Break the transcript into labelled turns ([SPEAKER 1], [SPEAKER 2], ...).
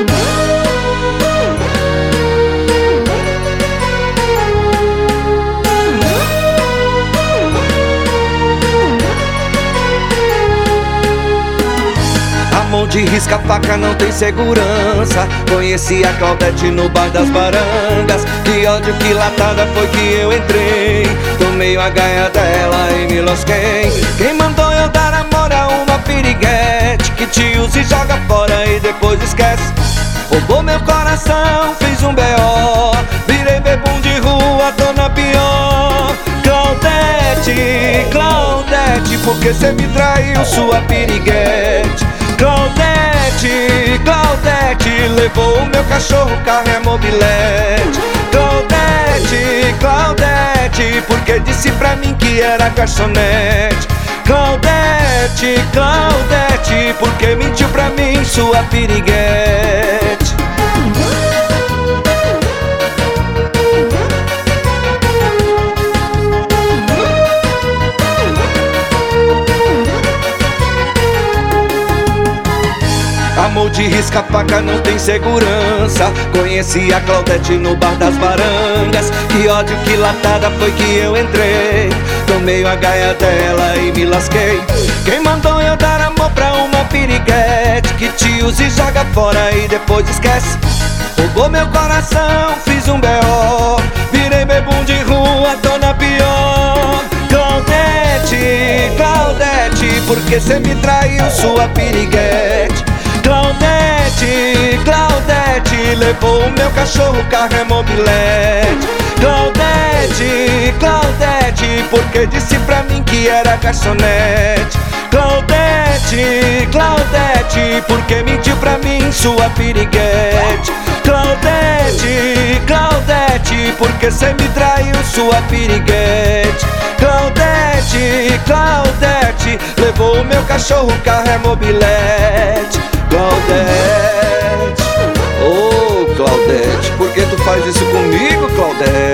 [SPEAKER 1] Mão de risca-faca não tem segurança. Conheci a Claudete no bar das Barangas. Que ódio, que latada foi que eu entrei. Tomei a gaia dela e me lasquei. Quem mandou eu dar amor a uma piriguete que te usa e joga fora e depois esquece? Roubou meu coração, fiz um B.O. Virei bebum de rua, tô na pior. Claudete, Claudete, porque cê me traiu, sua piriguete? Claudete, Claudete, levou o meu cachorro, carro é mobilete. Claudete, Claudete, porque disse pra mim que era garçonete. Claudete, Claudete, porque mentiu pra mim, sua piriguete? Amor de risca-faca não tem segurança. Conheci a Claudete no bar das Barangas. Que ódio, que latada foi que eu entrei. Tomei a gaia dela e me lasquei. Quem mandou eu dar amor pra uma piriguete que te usa e joga fora e depois esquece? Roubou meu coração, fiz um B.O. Virei bebum de rua, tô na pior. Claudete, Claudete, porque cê me traiu, sua piriguete? Claudete, Claudete, levou o meu cachorro, carro é mobilete. Claudete, Claudete, porque disse pra mim que era garçonete. Claudete, Claudete, porque mentiu pra mim, sua piriguete? Claudete, Claudete, porque cê me traiu, sua piriguete? Claudete, Claudete, levou o meu cachorro, carro é mobilete. Claudete, oh Claudete, por que tu faz isso comigo, Claudete?